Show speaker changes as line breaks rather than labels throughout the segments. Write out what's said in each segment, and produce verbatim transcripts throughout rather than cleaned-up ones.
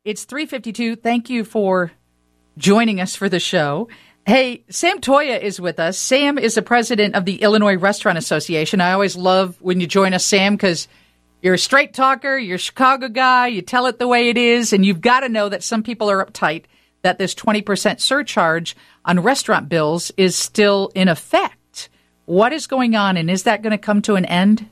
It's three fifty-two. Thank you for joining us for the show. Hey, Sam Toia is with us. Sam is the president of the Illinois Restaurant Association. I always love when you join us, Sam, because you're a straight talker, you're a Chicago guy, you tell it the way it is, and you've got to know that some people are uptight that this twenty percent surcharge on restaurant bills is still in effect. What is going on, and is that going to come to an end?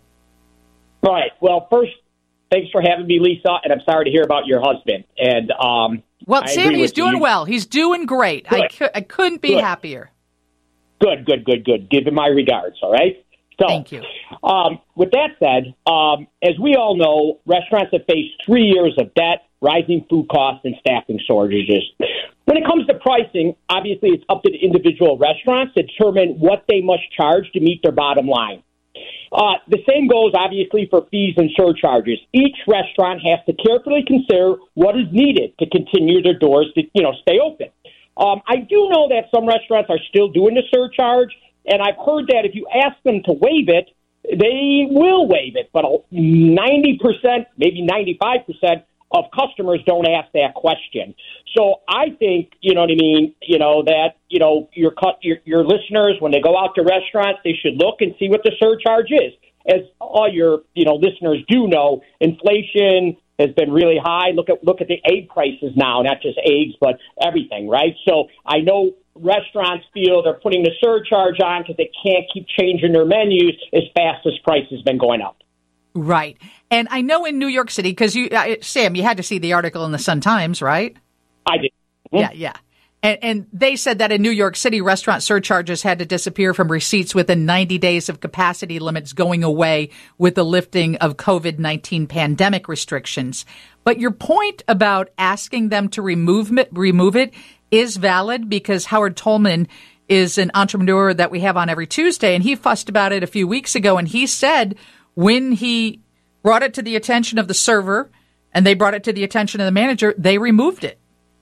Right. Well, first, thanks for having me, Lisa, and I'm sorry to hear about your husband. And um,
Well,
I
Sam, he's doing
you.
well. He's doing great. I, cu- I couldn't be
Good.
happier.
Good, good, good, good. Give him my regards, all right? So,
Thank you.
Um, with that said, um, as we all know, restaurants have faced three years of debt, rising food costs, and staffing shortages. When it comes to pricing, obviously it's up to the individual restaurants to determine what they must charge to meet their bottom line. Uh, the same goes, obviously, for fees and surcharges. Each restaurant has to carefully consider what is needed to continue their doors to, you know, stay open. Um, I do know that some restaurants are still doing the surcharge, and I've heard that if you ask them to waive it, they will waive it. But ninety percent, maybe ninety-five percent of customers don't ask that question. So I think, you know what I mean, you know, that, you know, your, your, your listeners, when they go out to restaurants, they should look and see what the surcharge is. As all your, you know, listeners do know, inflation has been really high. Look at, look at the egg prices now, not just eggs, but everything, right? So I know restaurants feel they're putting the surcharge on because they can't keep changing their menus as fast as price has been going up.
Right. And I know in New York City, because you, uh, Sam, you had to see the article in the Sun-Times, right?
I did. Mm-hmm.
Yeah, yeah. And, and they said that in New York City, restaurant surcharges had to disappear from receipts within ninety days of capacity limits going away with the lifting of COVID nineteen pandemic restrictions. But your point about asking them to remove it, remove it is valid, because Howard Tolman is an entrepreneur that we have on every Tuesday, and he fussed about it a few weeks ago, and he said when he brought it to the attention of the server and they brought it to the attention of the manager, they removed it.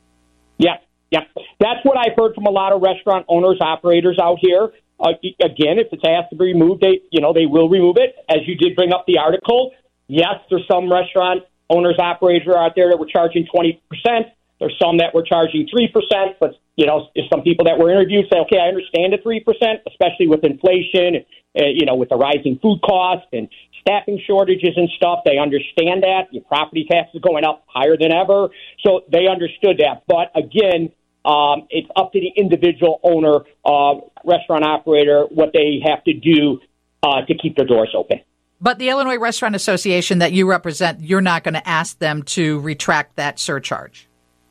Yeah, yeah. That's what I've heard from a lot of restaurant owners, operators out here. Uh, again, if it's asked to be removed, they, you know, they will remove it. As you did bring up the article, yes, there's some restaurant owners, operators out there that were charging twenty percent. There's some that were charging three percent, but, you know, some people that were interviewed say, okay, I understand the three percent, especially with inflation, uh, you know, with the rising food costs and staffing shortages and stuff. They understand that. Your property taxes going up higher than ever. So they understood that. But again, um, it's up to the individual owner, uh, restaurant operator, what they have to do uh, to keep their doors open.
But the Illinois Restaurant Association that you represent, you're not going to ask them to retract that surcharge.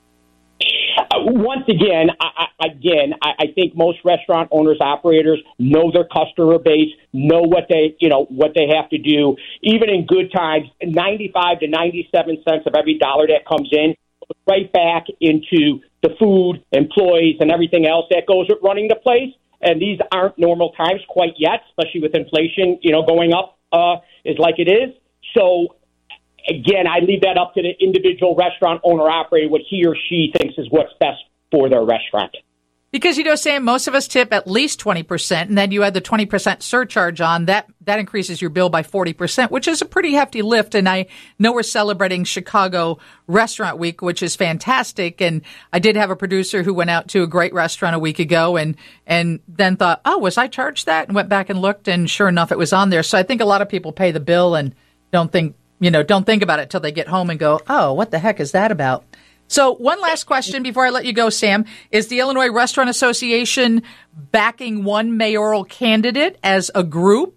Uh, once again, I, I, again, I, I think most restaurant owners, operators know their customer base, know what they, you know, what they have to do. Even in good times, ninety-five to ninety-seven cents of every dollar that comes in goes right back into the food, employees, and everything else that goes with running the place. And these aren't normal times quite yet, especially with inflation, you know, going up uh, is like it is. So. Again, I leave that up to the individual restaurant owner operator, what he or she thinks is what's best for their restaurant.
Because, you know, Sam, most of us tip at least twenty percent, and then you add the twenty percent surcharge on. That that increases your bill by forty percent, which is a pretty hefty lift. And I know we're celebrating Chicago Restaurant Week, which is fantastic. And I did have a producer who went out to a great restaurant a week ago and, and then thought, oh, was I charged that? And went back and looked, and sure enough, it was on there. So I think a lot of people pay the bill and don't think, you know, don't think about it till they get home and go, oh, what the heck is that about? So one last question before I let you go, Sam. Is the Illinois Restaurant Association backing one mayoral candidate as a group?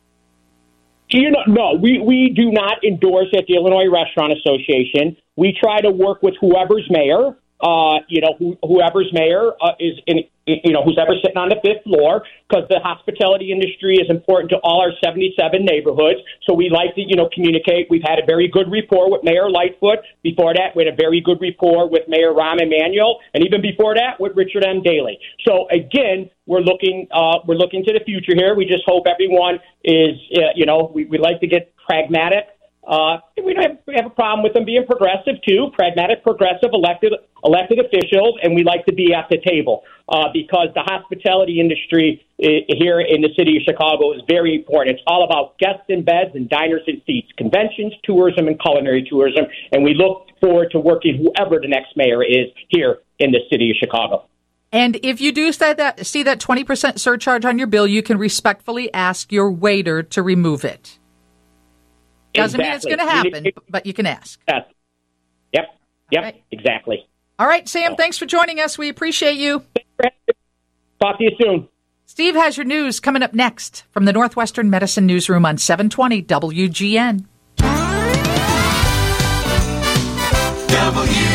You know, no, we, we do not endorse at the Illinois Restaurant Association. We try to work with whoever's mayor, uh, you know, who, whoever's mayor uh, is in, you know, who's ever sitting on the fifth floor, because the hospitality industry is important to all our seventy-seven neighborhoods. So we like to, you know, communicate. We've had a very good rapport with Mayor Lightfoot. Before that, we had a very good rapport with Mayor Rahm Emanuel, and even before that, with Richard M. Daley. So again, we're looking, uh, we're looking to the future here. We just hope everyone is, uh, you know, we, we like to get pragmatic. Uh, we don't have, we have a problem with them being progressive, too. Pragmatic, progressive, elected elected officials, and we like to be at the table uh, because the hospitality industry I- here in the city of Chicago is very important. It's all about guests in beds and diners in seats, conventions, tourism, and culinary tourism, and we look forward to working whoever the next mayor is here in the city of Chicago.
And if you do see that, see that twenty percent surcharge on your bill, you can respectfully ask your waiter to remove it. Doesn't
exactly.
mean it's going to happen, it, it, but you can ask.
Yes. Yep. Yep.
Right.
Exactly.
All right, Sam, thanks for joining us. We appreciate you.
Talk to you soon.
Steve has your news coming up next from the Northwestern Medicine Newsroom on seven twenty W G N.
W